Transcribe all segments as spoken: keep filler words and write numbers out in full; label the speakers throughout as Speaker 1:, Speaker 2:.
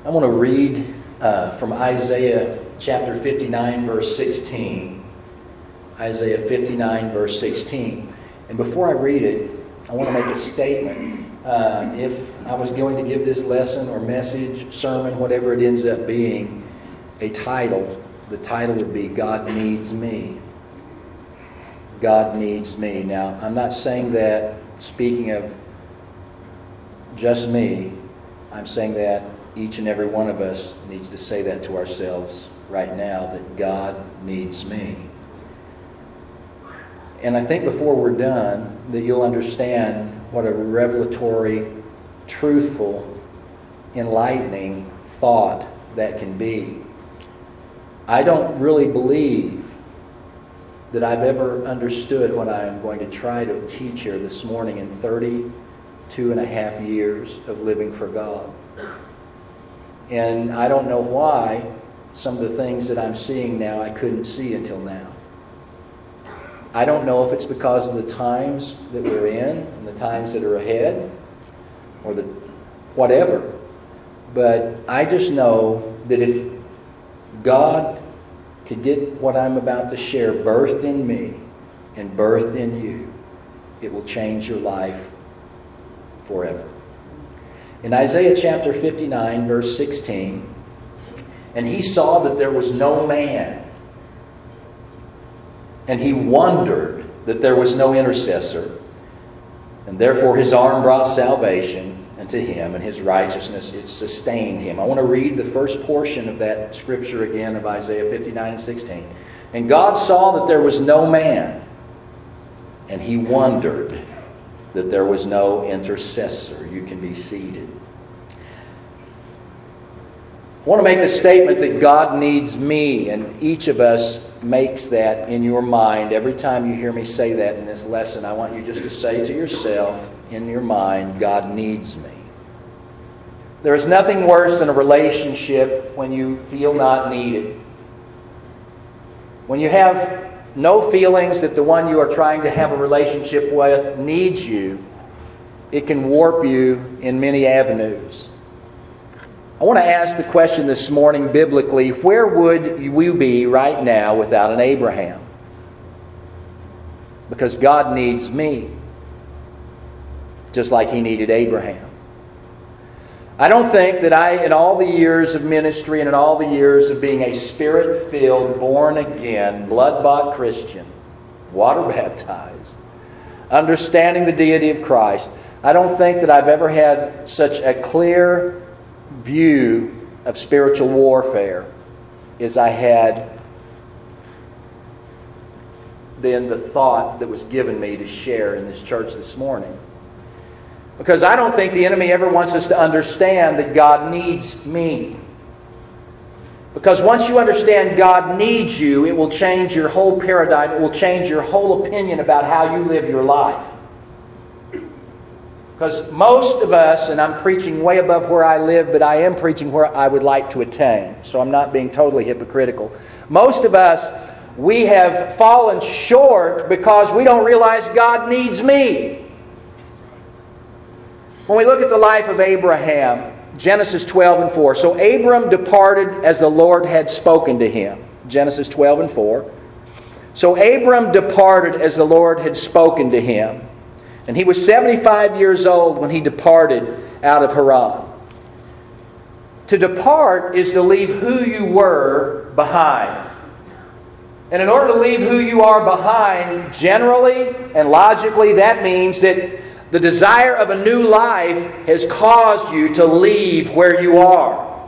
Speaker 1: I want to read uh, from Isaiah chapter fifty-nine, verse sixteen. Isaiah fifty-nine, verse sixteen. And before I read it, I want to make a statement. Uh, if I was going to give this lesson or message, sermon, whatever it ends up being, a title, the title would be God Needs Me. God needs me. Now, I'm not saying that speaking of just me. I'm saying that each and every one of us needs to say that to ourselves right now, that God needs me. And I think before we're done, that you'll understand what a revelatory, truthful, enlightening thought that can be. I don't really believe that I've ever understood what I am going to try to teach here this morning in thirty-two and a half years of living for God. And I don't know why some of the things that I'm seeing now I couldn't see until now. I don't know if it's because of the times that we're in and the times that are ahead or the whatever. But I just know that if God could get what I'm about to share birthed in me and birthed in you, it will change your life forever. In Isaiah chapter fifty-nine, verse sixteen, and he saw that there was no man, and he wondered that there was no intercessor, and therefore his arm brought salvation unto him, and his righteousness it sustained him. I want to read the first portion of that scripture again of Isaiah fifty-nine and sixteen. And God saw that there was no man, and he wondered that there was no intercessor. You can be seated. I want to make the statement that God needs me, and each of us makes that in your mind. Every time you hear me say that in this lesson, I want you just to say to yourself in your mind, God needs me. There is nothing worse than a relationship when you feel not needed. When you have no feelings that the one you are trying to have a relationship with needs you, it can warp you in many avenues. I want to ask the question this morning biblically, where would we be right now without an Abraham? Because God needs me, just like He needed Abraham. I don't think that I, in all the years of ministry and in all the years of being a Spirit-filled, born-again, blood-bought Christian, water-baptized, understanding the deity of Christ, I don't think that I've ever had such a clear view of spiritual warfare as I had then the thought that was given me to share in this church this morning. Because I don't think the enemy ever wants us to understand that God needs me. Because once you understand God needs you, it will change your whole paradigm. It will change your whole opinion about how you live your life. Because most of us, and I'm preaching way above where I live, but I am preaching where I would like to attain. So I'm not being totally hypocritical. Most of us, we have fallen short because we don't realize God needs me. When we look at the life of Abraham, Genesis twelve and four. So Abram departed as the Lord had spoken to him. Genesis twelve and four. So Abram departed as the Lord had spoken to him. And he was seventy-five years old when he departed out of Haran. To depart is to leave who you were behind. And in order to leave who you are behind, generally and logically, that means that the desire of a new life has caused you to leave where you are.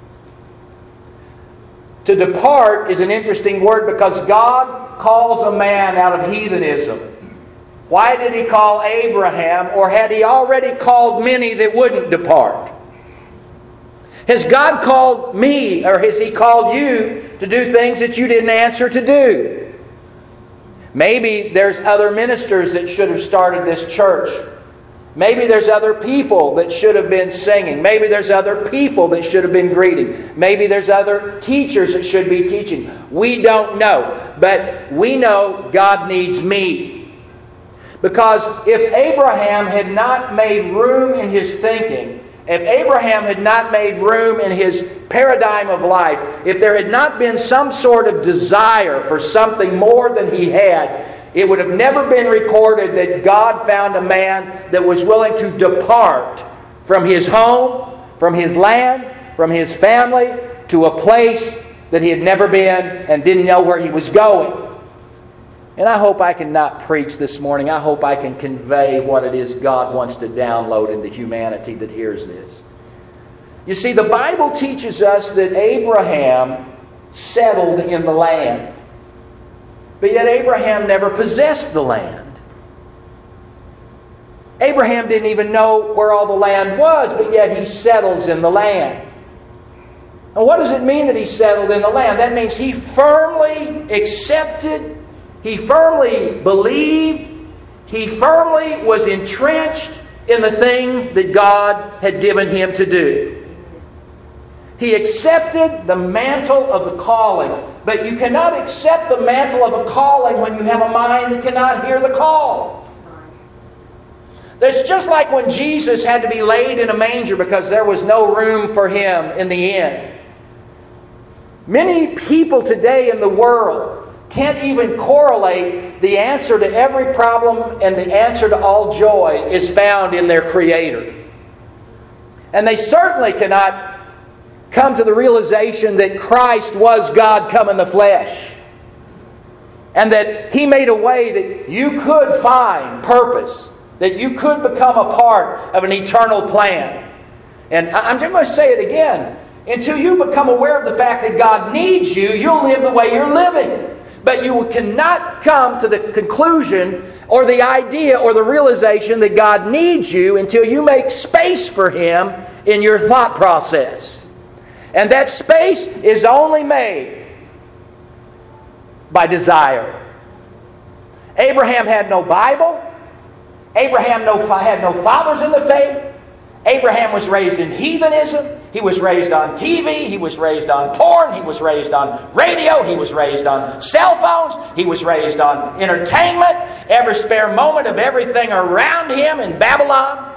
Speaker 1: To depart is an interesting word because God calls a man out of heathenism. Why did He call Abraham, or had He already called many that wouldn't depart? Has God called me, or has He called you to do things that you didn't answer to do? Maybe there's other ministers that should have started this church. Maybe there's other people that should have been singing. Maybe there's other people that should have been greeting. Maybe there's other teachers that should be teaching. We don't know. But we know God needs me. Because if Abraham had not made room in his thinking If Abraham had not made room in his paradigm of life, if there had not been some sort of desire for something more than he had, it would have never been recorded that God found a man that was willing to depart from his home, from his land, from his family, to a place that he had never been and didn't know where he was going. And I hope I can not preach this morning. I hope I can convey what it is God wants to download into humanity that hears this. You see, the Bible teaches us that Abraham settled in the land. But yet Abraham never possessed the land. Abraham didn't even know where all the land was, but yet he settles in the land. And what does it mean that he settled in the land? That means he firmly accepted, he firmly believed, he firmly was entrenched in the thing that God had given him to do. He accepted the mantle of the calling. But you cannot accept the mantle of a calling when you have a mind that cannot hear the call. It's just like when Jesus had to be laid in a manger because there was no room for him in the inn. Many people today in the world can't even correlate the answer to every problem and the answer to all joy is found in their Creator. And they certainly cannot come to the realization that Christ was God come in the flesh. And that He made a way that you could find purpose. That you could become a part of an eternal plan. And I'm just going to say it again. Until you become aware of the fact that God needs you, you'll live the way you're living. But you cannot come to the conclusion or the idea or the realization that God needs you until you make space for Him in your thought process. And that space is only made by desire. Abraham had no Bible. Abraham no, had no fathers in the faith. Abraham was raised in heathenism. He was raised on T V. He was raised on porn. He was raised on radio. He was raised on cell phones. He was raised on entertainment. Every spare moment of everything around him in Babylon.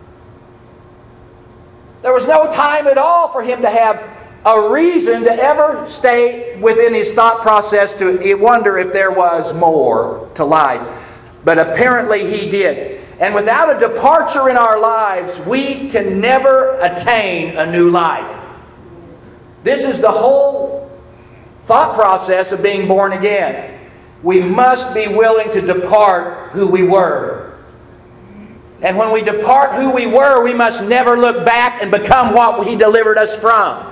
Speaker 1: There was no time at all for him to have a reason to ever stay within his thought process to wonder if there was more to life. But apparently he did. And without a departure in our lives, we can never attain a new life. This is the whole thought process of being born again. We must be willing to depart who we were. And when we depart who we were, we must never look back and become what He delivered us from.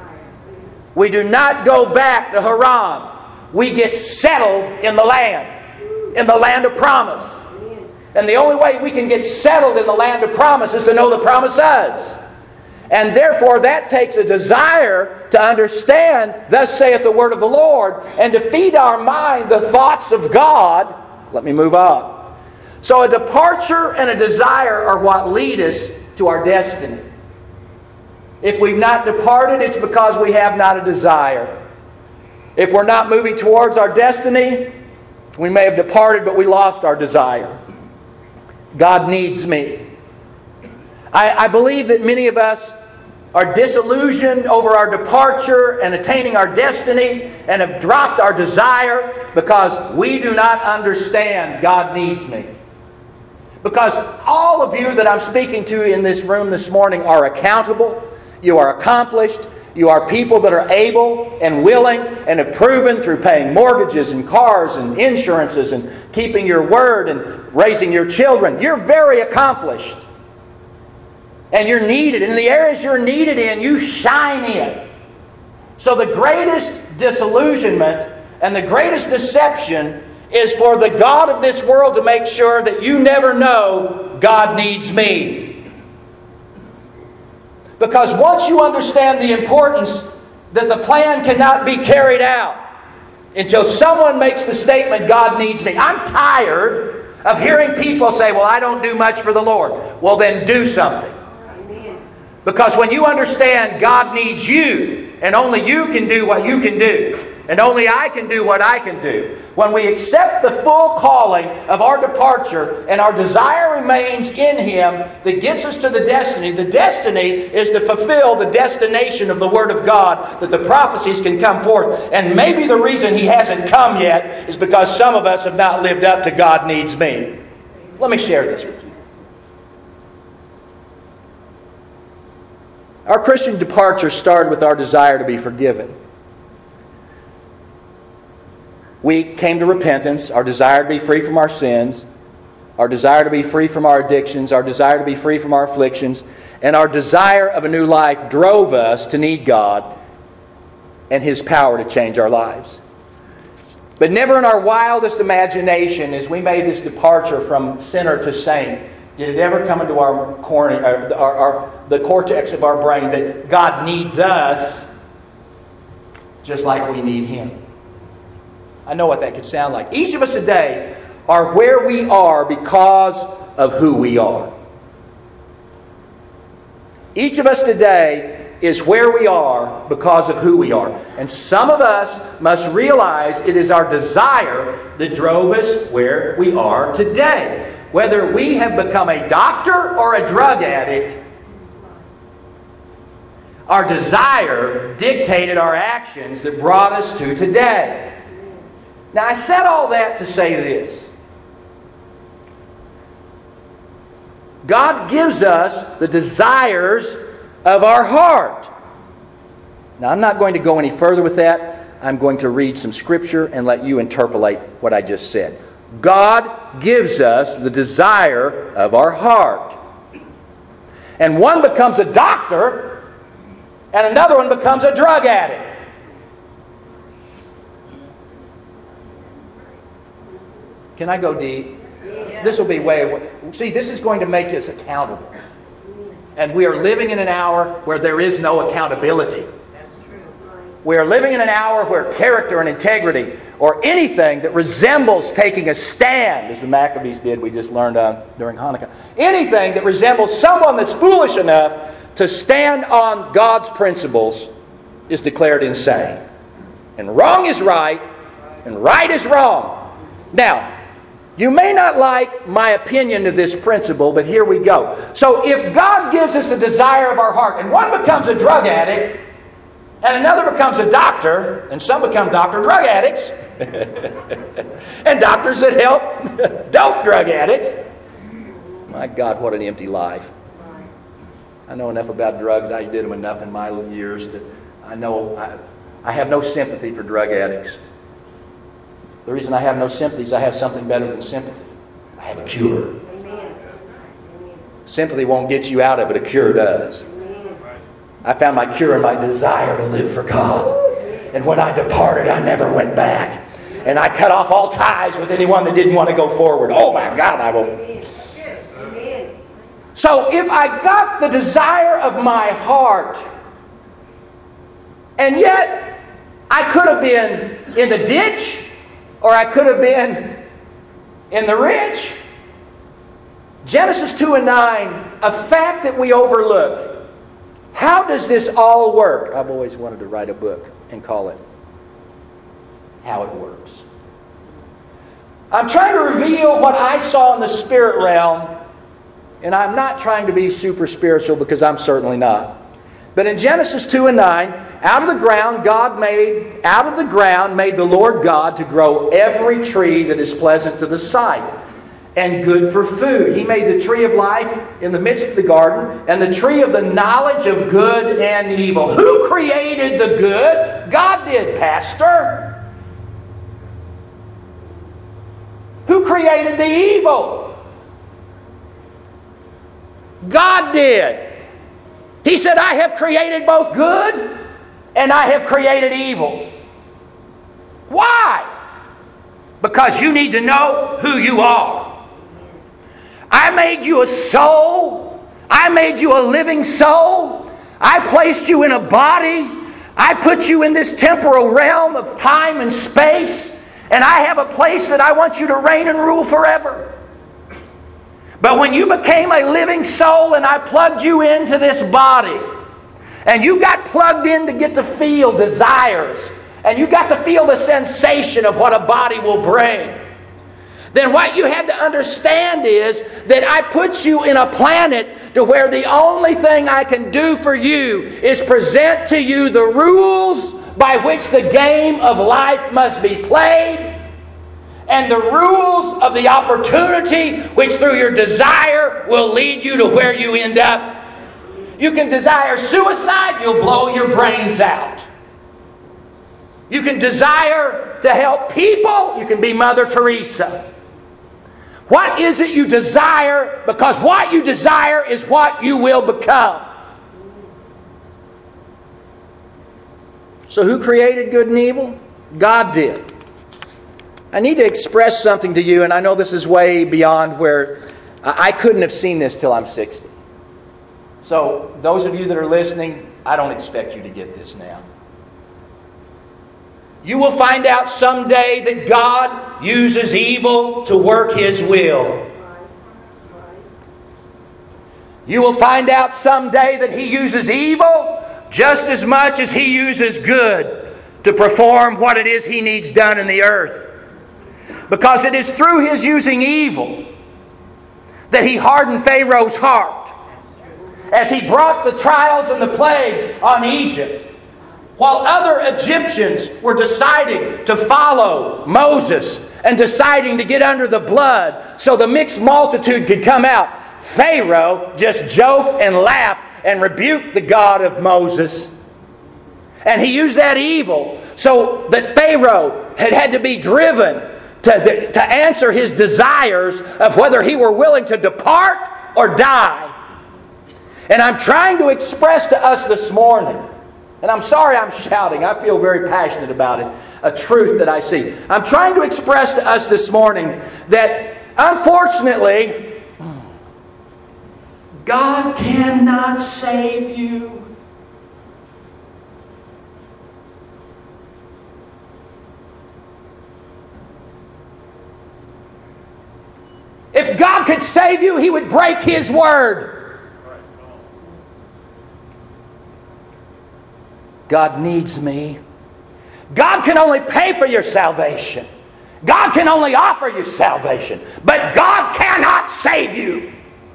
Speaker 1: We do not go back to Haran. We get settled in the land, in the land of promise. And the only way we can get settled in the land of promise is to know the promises. And therefore that takes a desire to understand, thus saith the word of the Lord, and to feed our mind the thoughts of God. Let me move on. So a departure and a desire are what lead us to our destiny. If we've not departed, it's because we have not a desire. If we're not moving towards our destiny, we may have departed, but we lost our desire. God needs me. I, I believe that many of us are disillusioned over our departure and attaining our destiny and have dropped our desire because we do not understand God needs me. Because all of you that I'm speaking to in this room this morning are accountable. You are accomplished. You are people that are able and willing and have proven through paying mortgages and cars and insurances and keeping your word and raising your children. You're very accomplished. And you're needed. In the areas you're needed in, you shine in. So the greatest disillusionment and the greatest deception is for the God of this world to make sure that you never know God needs me. Because once you understand the importance that the plan cannot be carried out until someone makes the statement, God needs me. I'm tired of hearing people say, well, I don't do much for the Lord. Well, then do something. Amen. Because when you understand God needs you, and only you can do what you can do, And only I can do what I can do. When we accept the full calling of our departure and our desire remains in Him that gets us to the destiny, the destiny is to fulfill the destination of the Word of God, that the prophecies can come forth. And maybe the reason He hasn't come yet is because some of us have not lived up to God needs me. Let me share this with you. Our Christian departure started with our desire to be forgiven. We came to repentance, our desire to be free from our sins, our desire to be free from our addictions, our desire to be free from our afflictions, and our desire of a new life drove us to need God and His power to change our lives. But never in our wildest imagination, as we made this departure from sinner to saint, did it ever come into our, corner, our, our, our the cortex of our brain that God needs us just like we need Him. I know what that could sound like. Each of us today are where we are because of who we are. Each of us today is where we are because of who we are. And some of us must realize it is our desire that drove us where we are today. Whether we have become a doctor or a drug addict, our desire dictated our actions that brought us to today. Now, I said all that to say this. God gives us the desires of our heart. Now, I'm not going to go any further with that. I'm going to read some scripture and let you interpolate what I just said. God gives us the desire of our heart. And one becomes a doctor, and another one becomes a drug addict. Can I go deep? This will be way... See, this is going to make us accountable. And we are living in an hour where there is no accountability. We are living in an hour where character and integrity, or anything that resembles taking a stand, as the Maccabees did, we just learned on during Hanukkah, anything that resembles someone that's foolish enough to stand on God's principles is declared insane. And wrong is right, and right is wrong. Now, you may not like my opinion of this principle, but here we go. So if God gives us the desire of our heart, and one becomes a drug addict, and another becomes a doctor, and some become doctor drug addicts, and doctors that help dope drug addicts. My God, what an empty life. I know enough about drugs. I did them enough in my years to, I know, I, I have no sympathy for drug addicts. The reason I have no sympathy is I have something better than sympathy. I have a cure. Amen. Sympathy won't get you out of it. A cure does. Amen. I found my cure in my desire to live for God. And when I departed, I never went back. And I cut off all ties with anyone that didn't want to go forward. Oh my God, I will. Amen. So if I got the desire of my heart, and yet I could have been in the ditch, or I could have been in the rich. Genesis two and nine, a fact that we overlook. How does this all work? I've always wanted to write a book and call it How It Works. I'm trying to reveal what I saw in the spirit realm, and I'm not trying to be super spiritual because I'm certainly not. But in Genesis two and nine, out of the ground, God made, out of the ground made the Lord God to grow every tree that is pleasant to the sight and good for food. He made the tree of life in the midst of the garden and the tree of the knowledge of good and evil. Who created the good? God did, Pastor. Who created the evil? God did. He said, I have created both good and I have created evil. Why? Because you need to know who you are. I made you a soul. I made you a living soul. I placed you in a body. I put you in this temporal realm of time and space. And I have a place that I want you to reign and rule forever. But when you became a living soul and I plugged you into this body, and you got plugged in to get to feel desires and you got to feel the sensation of what a body will bring, then what you had to understand is that I put you in a planet to where the only thing I can do for you is present to you the rules by which the game of life must be played, and the rules of the opportunity which through your desire will lead you to where you end up. You can desire suicide, you'll blow your brains out. You can desire to help people, you can be Mother Teresa. What is it you desire? Because what you desire is what you will become. So who created good and evil? God did. I need to express something to you, and I know this is way beyond where I couldn't have seen this till I'm sixty. So those of you that are listening, I don't expect you to get this now. You will find out someday that God uses evil to work His will. You will find out someday that He uses evil just as much as He uses good to perform what it is He needs done in the earth. Because it is through His using evil that He hardened Pharaoh's heart as he brought the trials and the plagues on Egypt. While other Egyptians were deciding to follow Moses and deciding to get under the blood so the mixed multitude could come out, Pharaoh just joked and laughed and rebuked the God of Moses. And he used that evil so that Pharaoh had had to be driven to, to answer his desires of whether he were willing to depart or die. And I'm trying to express to us this morning, and I'm sorry I'm shouting, I feel very passionate about it, a truth that I see. I'm trying to express to us this morning that unfortunately, God cannot save you. If God could save you, He would break His word. God needs me. God can only pay for your salvation. God can only offer you salvation. But God cannot save you.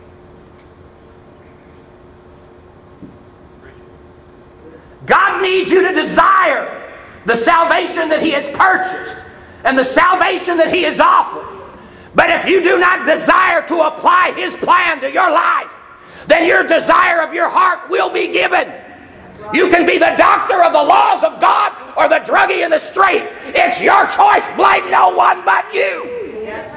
Speaker 1: God needs you to desire the salvation that He has purchased and the salvation that He has offered. But if you do not desire to apply His plan to your life, then your desire of your heart will be given. You can be the doctor of the laws of God or the druggie in the street. It's your choice. Blame no one but you.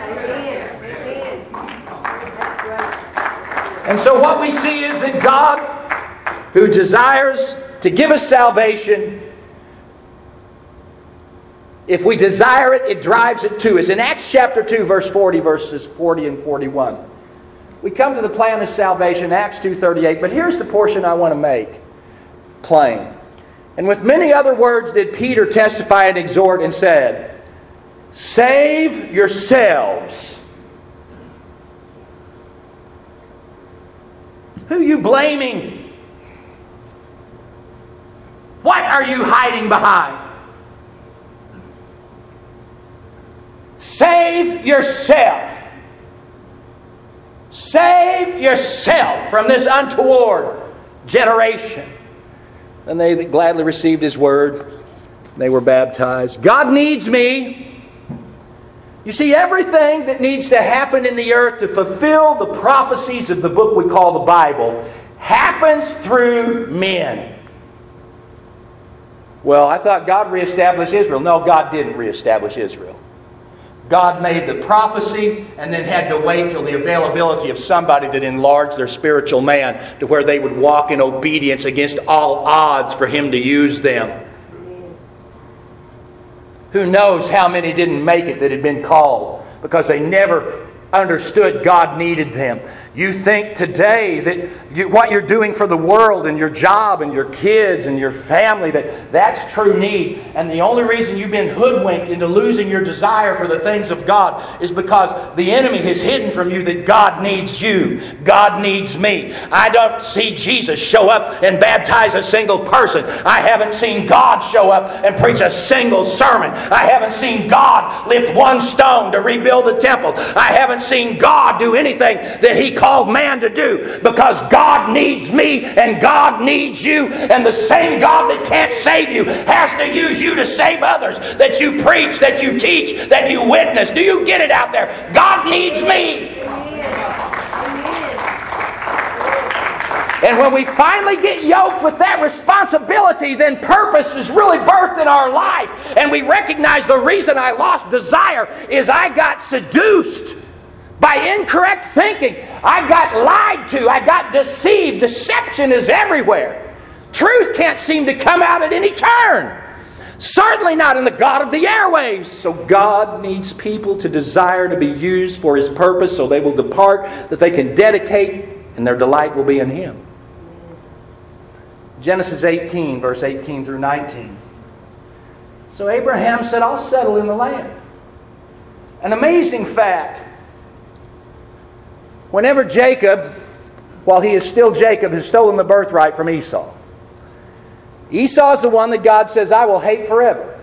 Speaker 1: And so what we see is that God, who desires to give us salvation, if we desire it, it drives it to us. In Acts chapter two, verse forty, verses forty and forty-one, we come to the plan of salvation, Acts two thirty-eight. But here's the portion I want to make plain. And with many other words did Peter testify and exhort and said, save yourselves. Who are you blaming? What are you hiding behind? Save yourself. Save yourself from this untoward generation. And they gladly received His word. They were baptized. God needs me. You see, everything that needs to happen in the earth to fulfill the prophecies of the book we call the Bible happens through men. Well, I thought God reestablished Israel. No, God didn't reestablish Israel. God made the prophecy and then had to wait till the availability of somebody that enlarged their spiritual man to where they would walk in obedience against all odds for Him to use them. Who knows how many didn't make it that had been called because they never understood God needed them. You think today that you, what you're doing for the world and your job and your kids and your family, that that's true need. And the only reason you've been hoodwinked into losing your desire for the things of God is because the enemy has hidden from you that God needs you. God needs me. I don't see Jesus show up and baptize a single person. I haven't seen God show up and preach a single sermon. I haven't seen God lift one stone to rebuild the temple. I haven't seen God do anything that He called man to do, because God needs me and God needs you, and the same God that can't save you has to use you to save others, that you preach, that you teach, that you witness. Do you get it out there? God needs me. And when we finally get yoked with that responsibility, then purpose is really birthed in our life, and we recognize the reason I lost desire is I got seduced by incorrect thinking. I got lied to. I got deceived. Deception is everywhere. Truth can't seem to come out at any turn. Certainly not in the God of the airwaves. So God needs people to desire to be used for His purpose, so they will depart, that they can dedicate, and their delight will be in Him. Genesis eighteen, verse eighteen through nineteen. So Abraham said, I'll settle in the land. An amazing fact. Whenever Jacob, while he is still Jacob, has stolen the birthright from Esau, Esau is the one that God says, I will hate forever.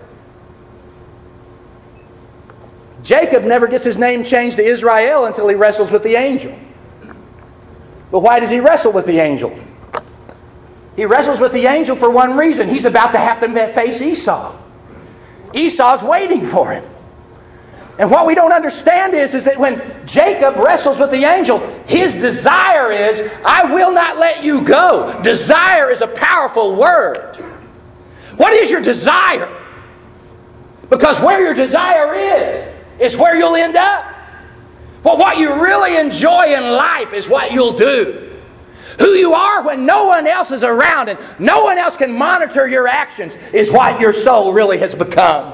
Speaker 1: Jacob never gets his name changed to Israel until he wrestles with the angel. But why does he wrestle with the angel? He wrestles with the angel for one reason. He's about to have to face Esau. Esau's waiting for him. And what we don't understand is, is that when Jacob wrestles with the angel, his desire is, I will not let you go. Desire is a powerful word. What is your desire? Because where your desire is, is where you'll end up. Well, what you really enjoy in life is what you'll do. Who you are when no one else is around and no one else can monitor your actions is what your soul really has become.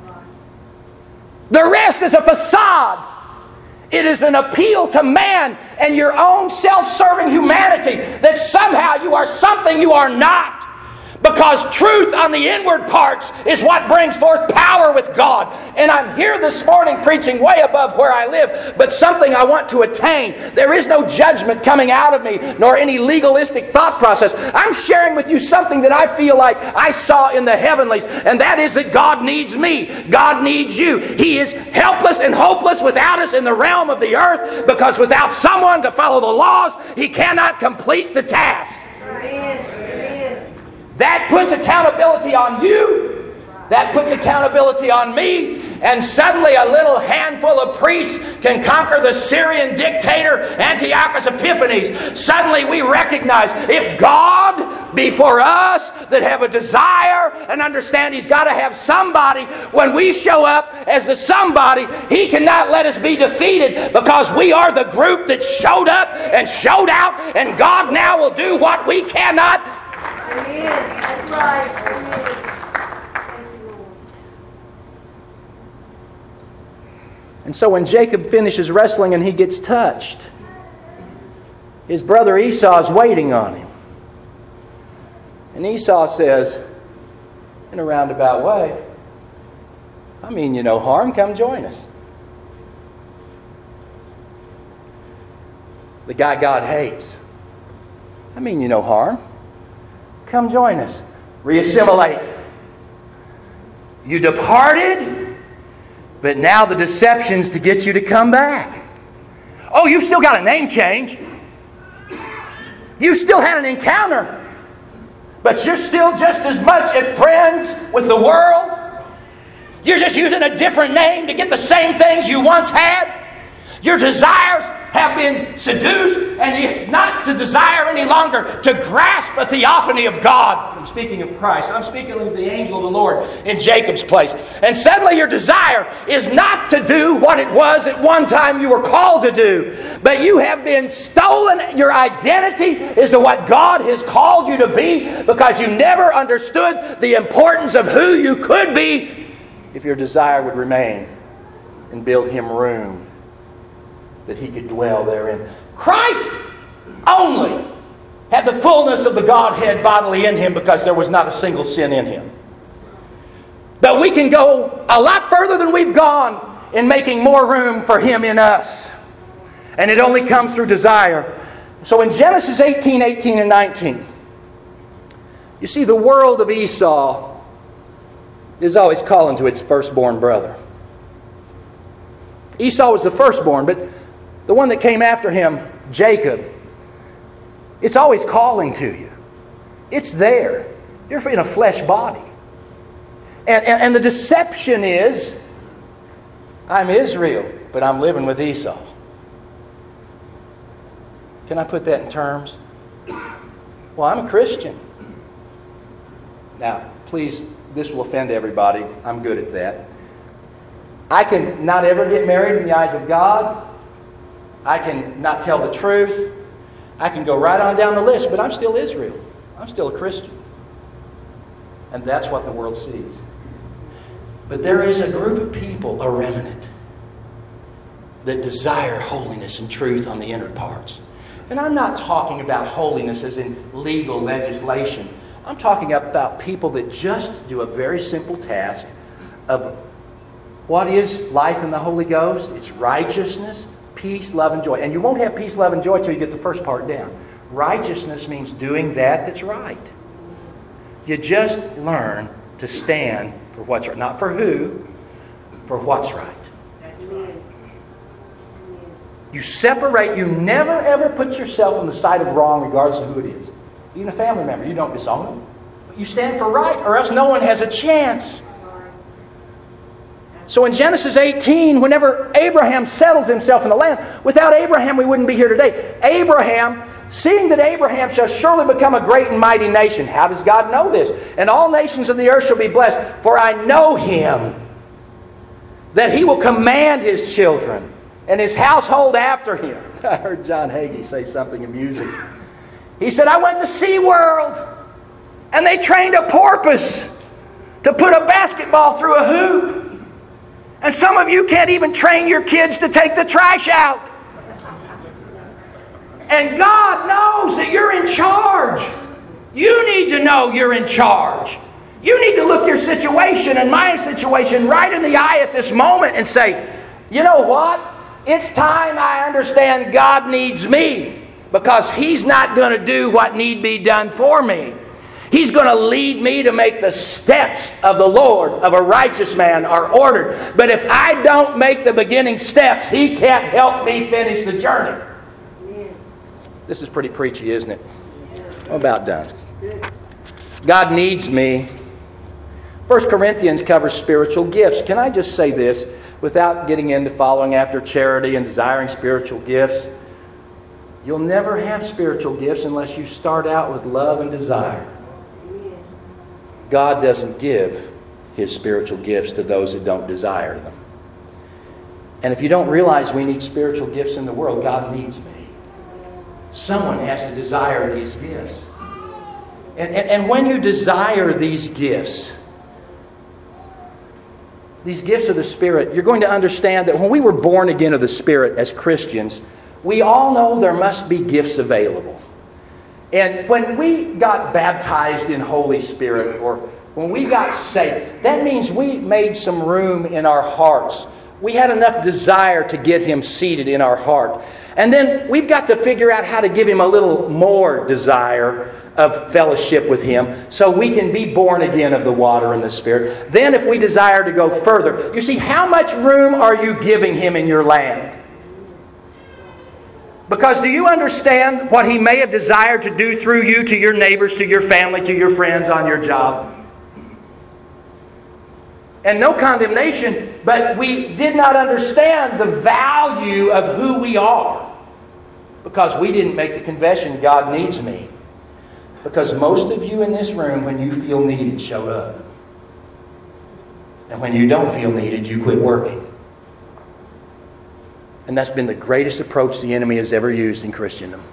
Speaker 1: The rest is a facade. It is an appeal to man and your own self-serving humanity that somehow you are something you are not. Because truth on the inward parts is what brings forth power with God. And I'm here this morning preaching way above where I live, but something I want to attain. There is no judgment coming out of me, nor any legalistic thought process. I'm sharing with you something that I feel like I saw in the heavenlies, and that is that God needs me. God needs you. He is helpless and hopeless without us in the realm of the earth, because without someone to follow the laws, He cannot complete the task. Amen. That puts accountability on you. That puts accountability on me. And suddenly a little handful of priests can conquer the Syrian dictator Antiochus Epiphanes. Suddenly we recognize, if God be for us that have a desire and understand He's got to have somebody, when we show up as the somebody, He cannot let us be defeated, because we are the group that showed up and showed out, and God now will do what we cannot.
Speaker 2: Amen. That's right. Amen.
Speaker 1: And so when Jacob finishes wrestling and he gets touched, his brother Esau is waiting on him. And Esau says, in a roundabout way, I mean you no harm, come join us. The guy God hates, I mean you no harm. Come join us. Reassimilate. You departed, but now the deception's to get you to come back. Oh, you've still got a name change. You still had an encounter, but you're still just as much at friends with the world. You're just using a different name to get the same things you once had. Your desires have been seduced, and it's not to desire any longer to grasp a theophany of God. I'm speaking of Christ. I'm speaking of the angel of the Lord in Jacob's place. And suddenly your desire is not to do what it was at one time you were called to do, but you have been stolen. Your identity is to what God has called you to be, because you never understood the importance of who you could be if your desire would remain and build Him room that He could dwell therein.
Speaker 3: Christ only had the fullness of the Godhead bodily in him because there was not a single sin in him. But we can go a lot further than we've gone in making more room for him in us. And it only comes through desire. So in Genesis eighteen, eighteen and nineteen, you see the world of Esau is always calling to its firstborn brother. Esau was the firstborn, but the one that came after him, Jacob, it's always calling to you. It's there. You're in a flesh body. And, and, and the deception is, I'm Israel, but I'm living with Esau. Can I put that in terms? Well, I'm a Christian. Now, please, this will offend everybody. I'm good at that. I can not ever get married in the eyes of God. I can not tell the truth. I can go right on down the list, but I'm still Israel. I'm still a Christian. And that's what the world sees. But there is a group of people, a remnant, that desire holiness and truth on the inner parts. And I'm not talking about holiness as in legal legislation. I'm talking about people that just do a very simple task of what is life in the Holy Ghost? It's righteousness, peace, love, and joy. And you won't have peace, love, and joy until you get the first part down. Righteousness means doing that that's right. You just learn to stand for what's right. Not for who, for what's right. You separate. You never ever put yourself on the side of wrong regardless of who it is. Even a family member, you don't disown them. But you stand for right, or else no one has a chance. So in Genesis eighteen, whenever Abraham settles himself in the land, without Abraham we wouldn't be here today. Abraham, seeing that Abraham shall surely become a great and mighty nation. How does God know this? And all nations of the earth shall be blessed. For I know him, that he will command his children and his household after him. I heard John Hagee say something amusing. He said, I went to SeaWorld and they trained a porpoise to put a basketball through a hoop. And some of you can't even train your kids to take the trash out. And God knows that you're in charge. You need to know you're in charge. You need to look your situation and my situation right in the eye at this moment and say, you know what? It's time I understand God needs me, because He's not going to do what need be done for me. He's going to lead me to make the steps of the Lord of a righteous man are ordered. But if I don't make the beginning steps, He can't help me finish the journey. This is pretty preachy, isn't it? I'm about done. God needs me. First Corinthians covers spiritual gifts. Can I just say this without getting into following after charity and desiring spiritual gifts? You'll never have spiritual gifts unless you start out with love and desire. God doesn't give His spiritual gifts to those that don't desire them. And if you don't realize we need spiritual gifts in the world, God needs me. Someone has to desire these gifts. And, and, and when you desire these gifts, these gifts of the Spirit, you're going to understand that when we were born again of the Spirit as Christians, we all know there must be gifts available. And when we got baptized in Holy Spirit, or when we got saved, that means we made some room in our hearts. We had enough desire to get Him seated in our heart. And then we've got to figure out how to give Him a little more desire of fellowship with Him so we can be born again of the water and the Spirit. Then if we desire to go further, you see, how much room are you giving Him in your land? Because do you understand what He may have desired to do through you to your neighbors, to your family, to your friends on your job? And no condemnation, but we did not understand the value of who we are because we didn't make the confession, God needs me. Because most of you in this room, when you feel needed, show up. And when you don't feel needed, you quit working. And that's been the greatest approach the enemy has ever used in Christendom.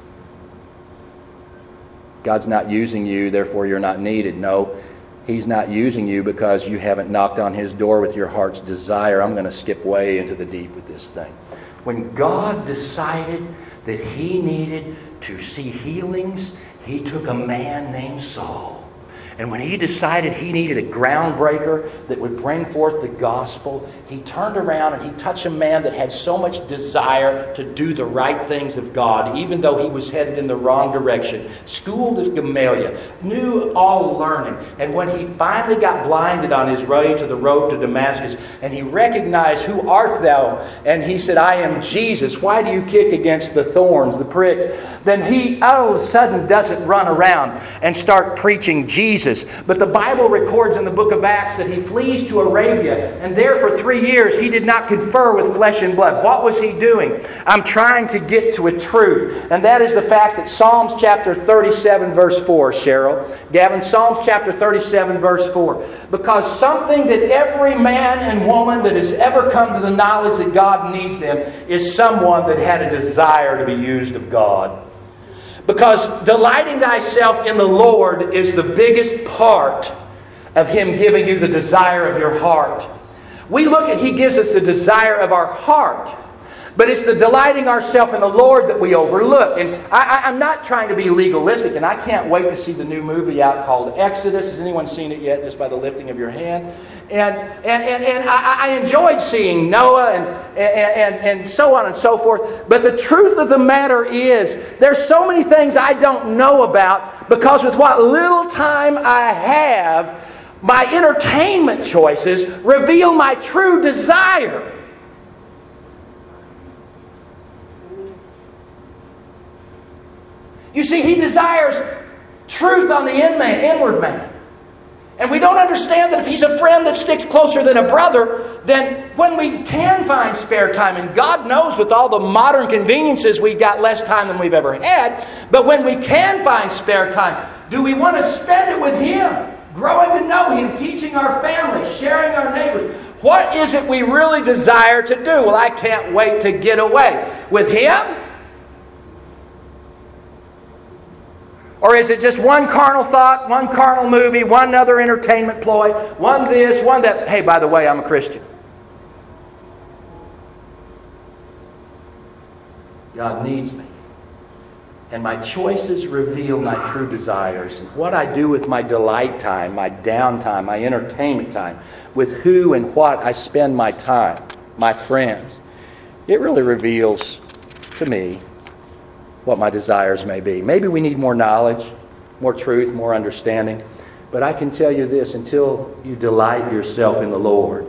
Speaker 3: God's not using you, therefore you're not needed. No, He's not using you because you haven't knocked on His door with your heart's desire. I'm going to skip way into the deep with this thing. When God decided that he needed to see healings, he took a man named Saul. And when he decided he needed a groundbreaker that would bring forth the gospel, he turned around and he touched a man that had so much desire to do the right things of God, even though he was headed in the wrong direction. Schooled of Gamaliel, knew all learning. And when he finally got blinded on his way to the road to Damascus, and he recognized, "Who art thou?" And he said, "I am Jesus. Why do you kick against the thorns, the pricks?" Then he all of a sudden doesn't run around and start preaching Jesus. But the Bible records in the book of Acts that he flees to Arabia, and there for three years he did not confer with flesh and blood. What was he doing? I'm trying to get to a truth, and that is the fact that Psalms chapter thirty-seven verse four, Cheryl, Gavin, Psalms chapter thirty-seven verse four, because something that every man and woman that has ever come to the knowledge that God needs them is someone that had a desire to be used of God. Because delighting thyself in the Lord is the biggest part of Him giving you the desire of your heart. We look at He gives us the desire of our heart. But it's the delighting ourselves in the Lord that we overlook. And I, I, I'm not trying to be legalistic, and I can't wait to see the new movie out called Exodus. Has anyone seen it yet, just by the lifting of your hand? And and, and, and I, I enjoyed seeing Noah and, and, and, and so on and so forth. But the truth of the matter is, there's so many things I don't know about, because with what little time I have, my entertainment choices reveal my true desire. You see, He desires truth on the in man, inward man. And we don't understand that if He's a friend that sticks closer than a brother, then when we can find spare time, and God knows with all the modern conveniences we've got less time than we've ever had, but when we can find spare time, do we want to spend it with Him? Growing to know Him, teaching our family, sharing our neighbors. What is it we really desire to do? Well, I can't wait to get away. With Him? Or is it just one carnal thought, one carnal movie, one other entertainment ploy, one this, one that? Hey, by the way, I'm a Christian. God needs me. And my choices reveal my true desires. And what I do with my delight time, my downtime, my entertainment time, with who and what I spend my time, my friends, it really reveals to me what my desires may be. Maybe we need more knowledge, more truth, more understanding. But I can tell you this, until you delight yourself in the Lord,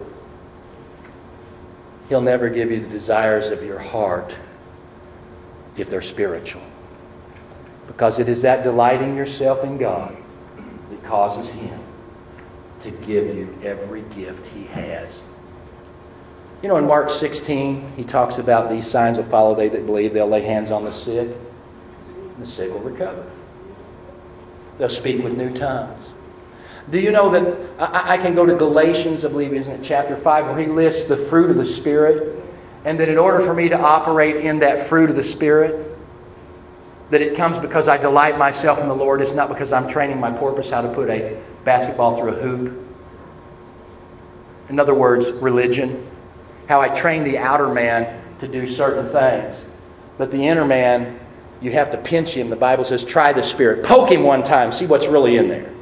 Speaker 3: He'll never give you the desires of your heart if they're spiritual. Because it is that delighting yourself in God that causes Him to give you every gift He has. You know, in Mark sixteen, He talks about these signs will follow they that believe. They'll lay hands on the sick, and the sick will recover. They'll speak with new tongues. Do you know that I, I can go to Galatians, I believe, isn't it, chapter five, where he lists the fruit of the Spirit, and that in order for me to operate in that fruit of the Spirit, that it comes because I delight myself in the Lord. It's not because I'm training my porpoise how to put a basketball through a hoop. In other words, religion. How I train the outer man to do certain things. But the inner man, you have to pinch him. The Bible says, try the Spirit. Poke him one time. See what's really in there.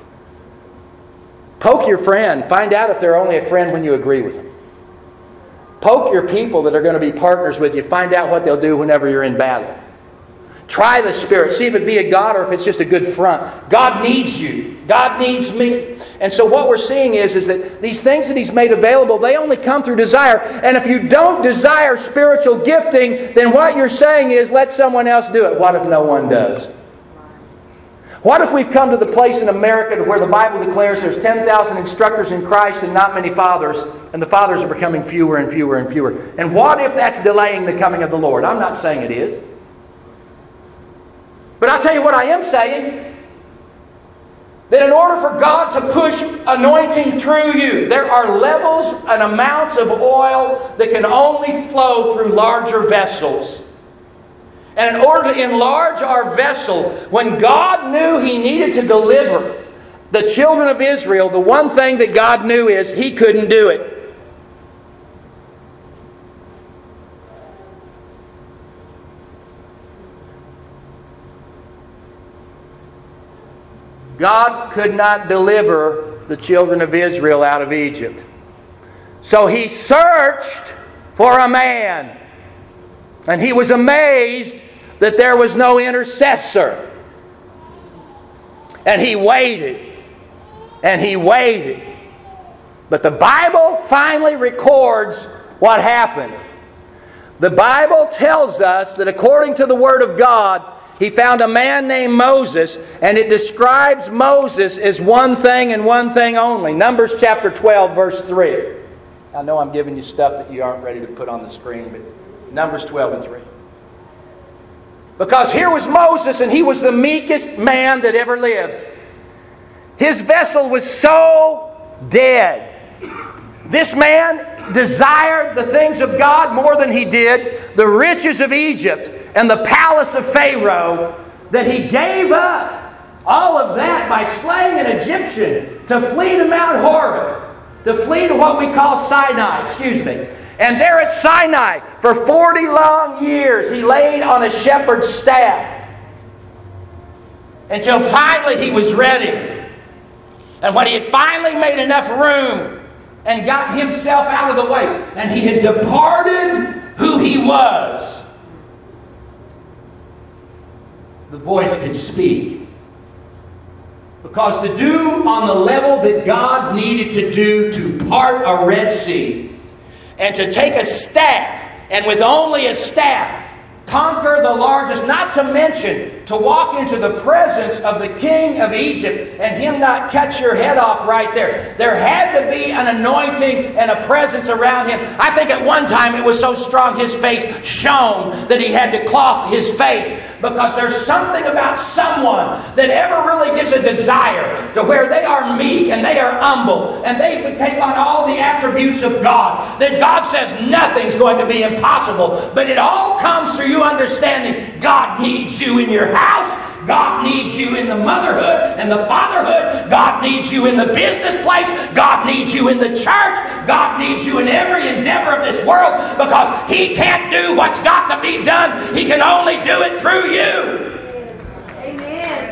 Speaker 3: Poke your friend. Find out if they're only a friend when you agree with them. Poke your people that are going to be partners with you. Find out what they'll do whenever you're in battle. Try the Spirit. See if it be a God or if it's just a good front. God needs you. God needs me. And so what we're seeing is, is that these things that He's made available, they only come through desire. And if you don't desire spiritual gifting, then what you're saying is, let someone else do it. What if no one does? What if we've come to the place in America where the Bible declares there's ten thousand instructors in Christ and not many fathers, and the fathers are becoming fewer and fewer and fewer? And what if that's delaying the coming of the Lord? I'm not saying it is. But I'll tell you what I am saying. That in order for God to push anointing through you, there are levels and amounts of oil that can only flow through larger vessels. And in order to enlarge our vessel, when God knew He needed to deliver the children of Israel, the one thing that God knew is He couldn't do it. God could not deliver the children of Israel out of Egypt. So he searched for a man. And he was amazed that there was no intercessor. And he waited. And he waited. But the Bible finally records what happened. The Bible tells us that according to the Word of God, he found a man named Moses, and it describes Moses as one thing and one thing only. Numbers chapter twelve, verse three. I know I'm giving you stuff that you aren't ready to put on the screen, but Numbers twelve and three. Because here was Moses, and he was the meekest man that ever lived. His vessel was so dead. This man desired the things of God more than he did the riches of Egypt and the palace of Pharaoh, that he gave up all of that by slaying an Egyptian to flee to Mount Horeb, to flee to what we call Sinai, excuse me. And there at Sinai, for forty long years, he laid on a shepherd's staff until finally he was ready. And when he had finally made enough room and got himself out of the way, and he had departed who he was, the voice could speak. Because to do on the level that God needed to do to part a Red Sea, and to take a staff, and with only a staff, conquer the largest, not to mention to walk into the presence of the king of Egypt and him not cut your head off right there. There had to be an anointing and a presence around him. I think at one time it was so strong his face shone that he had to cloth his face. Because there's something about someone that ever really gets a desire to where they are meek and they are humble and they take on all the attributes of God. That God says nothing's going to be impossible. But it all comes through you understanding God needs you in your house. God needs you in the motherhood and the fatherhood. God needs you in the business place. God needs you in the church. God needs you in every endeavor of this world, because He can't do what's got to be done. He can only do it through you.
Speaker 2: Amen.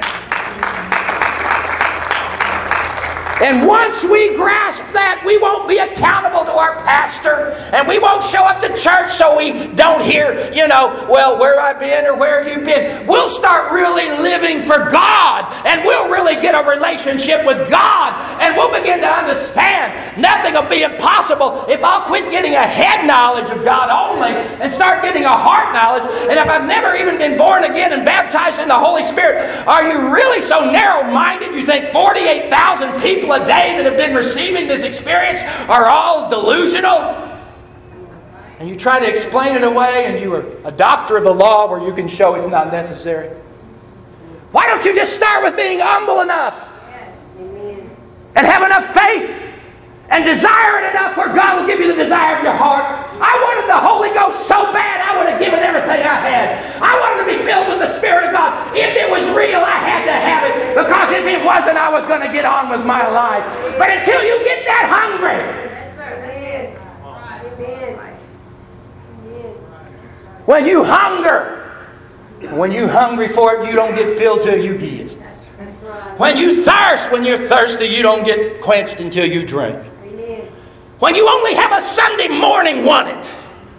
Speaker 3: And once we grasp that, we won't be accountable to our pastor, and we won't show up to church so we don't hear, you know, well, where I've been or where you've been. We'll start really living for God, and we'll really get a relationship with God, and we'll begin to understand nothing will be impossible if I'll quit getting a head knowledge of God only and start getting a heart knowledge. And if I've never even been born again and baptized in the Holy Spirit, are you really so narrow-minded you think forty-eight thousand people a day that have been receiving this experience are all delusional? And you try to explain it away, and you are a doctor of the law where you can show it's not necessary. Why don't you just start with being humble enough?
Speaker 2: Yes. Amen.
Speaker 3: And have enough faith and desire it enough where God will give you the desire of your heart. I wanted the Holy Ghost so bad I would have given everything I had. I wanted to be filled with the Spirit of God. If it was real, I had to have it, because if it wasn't, I was going to get on with my life. But until you get that hungry,
Speaker 2: Yes, sir. Amen. Amen. Amen.
Speaker 3: when you hunger, when you're hungry for it, you don't get filled till you get.
Speaker 2: That's right.
Speaker 3: When you thirst, when you're thirsty, you don't get quenched until you drink.
Speaker 2: Amen.
Speaker 3: When you only have a Sunday morning want it.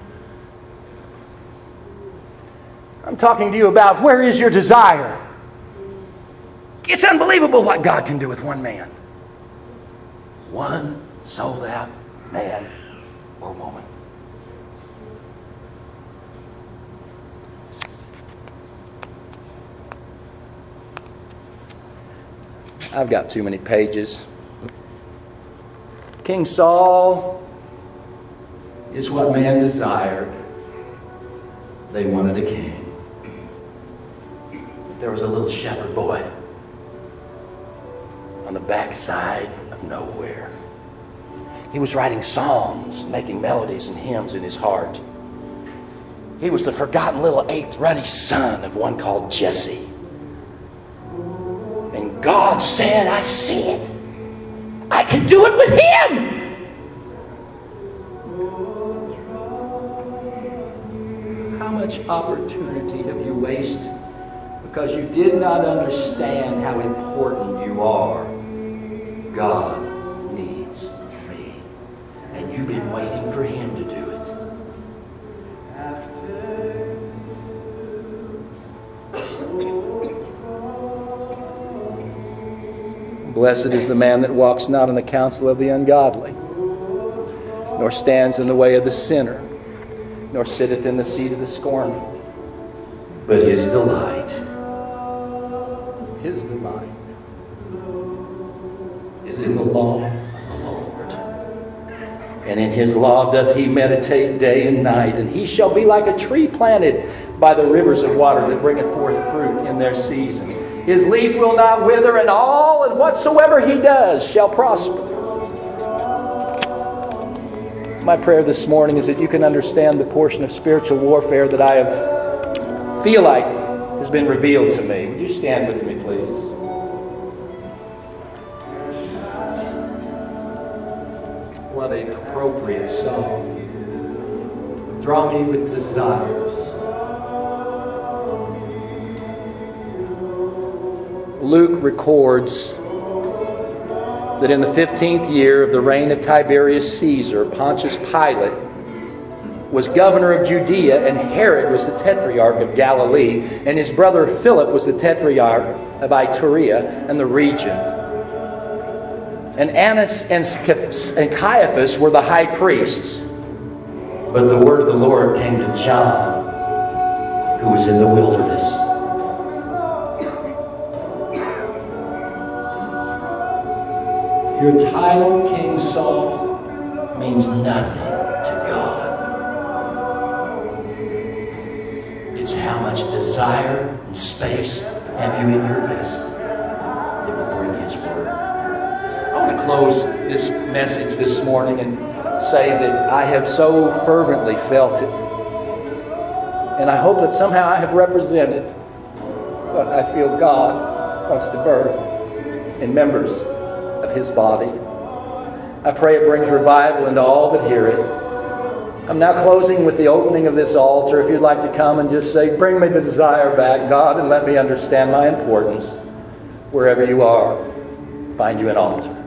Speaker 3: I'm talking to you about where is your desire. It's unbelievable what God can do with one man. One sold out man or woman. I've got too many pages. King Saul is what man desired. They wanted a king. But there was a little shepherd boy on the backside of nowhere. He was writing songs, making melodies and hymns in his heart. He was the forgotten little eighth ruddy son of one called Jesse. And God said, I see it. I can do it with him. How much opportunity have you wasted because you did not understand how important you are. God needs me. And you've been waiting for Him to do it.
Speaker 1: Blessed is the man that walks not in the counsel of the ungodly, nor stands in the way of the sinner, nor sitteth in the seat of the scornful.
Speaker 3: But his delight,
Speaker 1: His delight
Speaker 3: is in the law of the Lord. And in His law doth he meditate day and night. And he shall be like a tree planted by the rivers of water that bringeth forth fruit in their season. His leaf will not wither, and all and whatsoever he does shall prosper.
Speaker 1: My prayer this morning is that you can understand the portion of spiritual warfare that I have feel like has been revealed to me.
Speaker 3: Would you stand with me, please? What an appropriate song. Draw me with desires.
Speaker 1: Luke records that in the fifteenth year of the reign of Tiberius Caesar, Pontius Pilate was governor of Judea, and Herod was the tetrarch of Galilee, and his brother Philip was the tetrarch of Iturea and the region. And Annas and Caiaphas were the high priests.
Speaker 3: But the word of the Lord came to John, who was in the wilderness. Your title, King Saul, means nothing to God. It's how much desire and space have you in your vessel that will bring His word.
Speaker 1: I want to close this message this morning and say that I have so fervently felt it. And I hope that somehow I have represented what I feel God wants to birth in members of His body. I pray it brings revival into all that hear it. I'm now closing with the opening of this altar. If you'd like to come and just say, bring me the desire back, God, and let me understand my importance. Wherever you are, find you an altar.